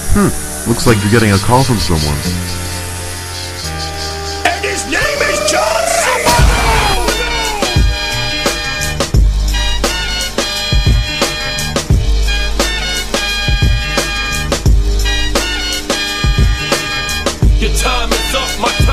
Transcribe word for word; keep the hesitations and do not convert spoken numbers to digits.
Hmm, looks like you're getting a call from someone. And his name is John Your time is up, my time.